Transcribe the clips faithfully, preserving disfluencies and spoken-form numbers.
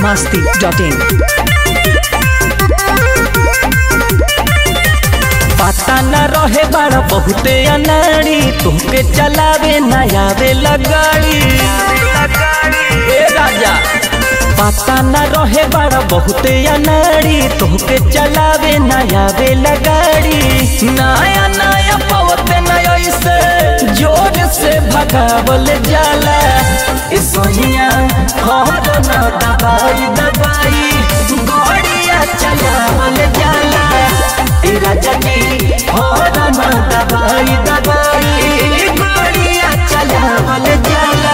मस्ती dot इन। पता न रहे बड़ा बहुते अनाड़ी, तुमके चलावे न आवे लगाड़ी। ए राजा पता न रहे बड़ा बहुते अनाड़ी, तुमके चलावे न आवे लगाड़ी। नया नया पवते नया इसे जोर से भगावल जाला। सोनिया हर न दबाई दबाई गोड़िया चलावल जाला। राजा जी हर न दबाई दबाई गोड़िया चलावल जाला।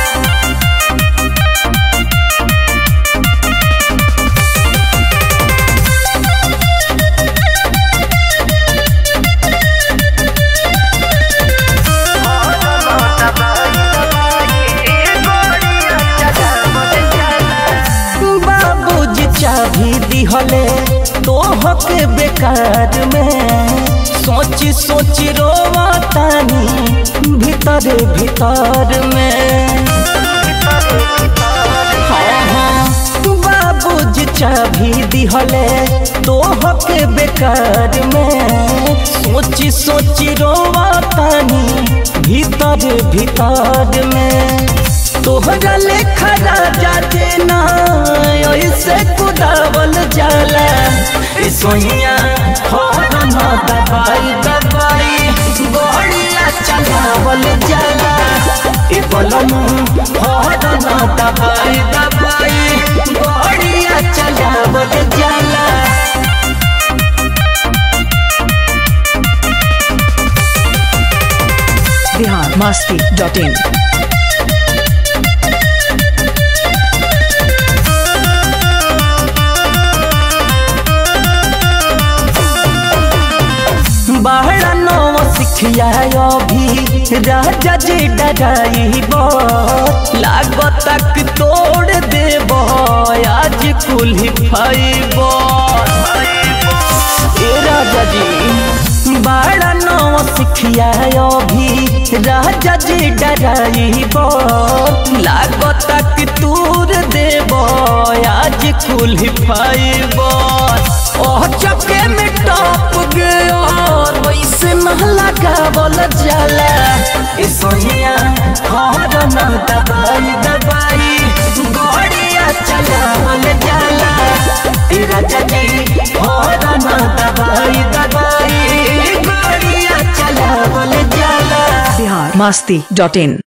चाभी दिहले तोहके बेकार में, सोची सोची रोवा तानी भीतर भीतर में। हाँ हाँ बाबूजी चाभी दिहले तोहके बेकार में, सोची सोची रोवा तानी भीतर भीतर में। तोहरा लेखा राजा देना ऐसे कुदावल जाला। सोनिया हर न दबाई दबाई गोड़िया चलावल जाला। बलनु हर न दबाई दबाई गोड़िया चलावल जाला। Bihar Masti dot in. बाहरा नौ सिखिया भी राजा जी डराई लागत तक तोड़ देब आज कुल्ही फाइब। राजा जी बाहरा नौ सिखिया भी राजा जी डराई लागत तक तोड़ देब आज कुल्ही फाइब। ओह चके में टॉप गया वैसे महला गावल जाला। सोनिया हर न दबाई दबाई गोड़िया चलावल जाला। राजा जी हर न दबाई दबाई गोड़िया चलावल जाला। बिहार मस्ती डॉट इन।